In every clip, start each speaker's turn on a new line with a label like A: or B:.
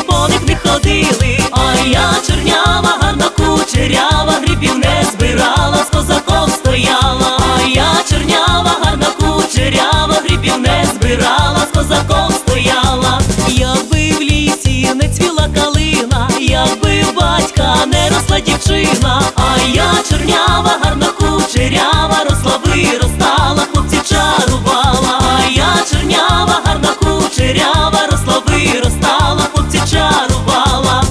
A: по них не ходили. А я чорнява, гарна кучерява, грибів не збирала, з козаком стояла. А я чорнява, гарна кучерява, грибів не збирала, з козаком стояла. Якби в лісі не цвіла калина, якби в батька не росла дівчина. А я чорнява, гарна кучерява, росла виростала, хлопці чарувала. А я чорнява, гарна кучерява, росла виростала, хлопці чарувала.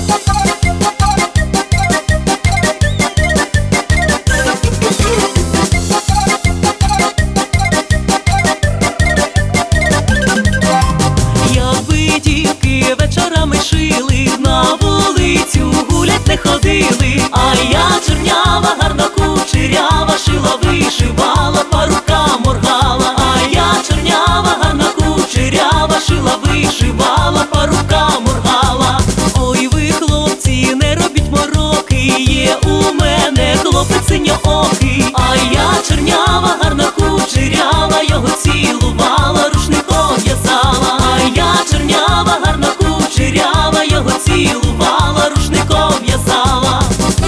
A: Якби дівки вечорами шили, на вулицю гулять не ходили. А я чорнява, гарна кучерява, шила, вишивала, по рукам моргала. А я чорнява, гарна кучерява, шила, вишивала, по рукам моргала. Ой, ви, хлопці, не робіть мороки, є у мене хлопець синьоокий. А я чорнява, гарна кучерява, його цілувала, рушником в'язала. А я чорнява, гарна кучерява, його цілувала, рушником в'язала.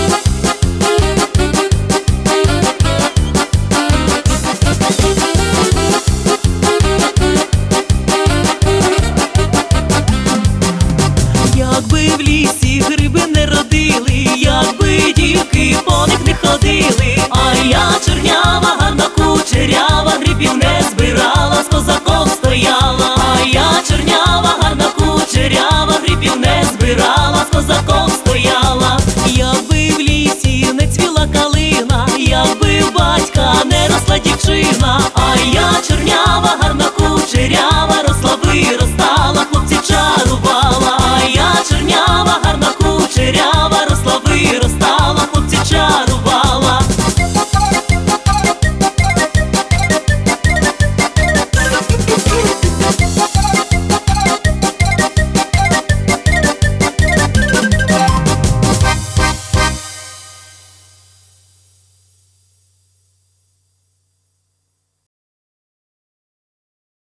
A: Якби в лісі гриби не родили, якби дівки по них не ходили. А я чорнява, гарна кучерява, грибів не збирала, з козаком стояла. А я чорнява, гарна кучерява, грибів не збирала, з козаком стояла. Якби в лісі не цвіла калина, якби в батька не росла дівчина.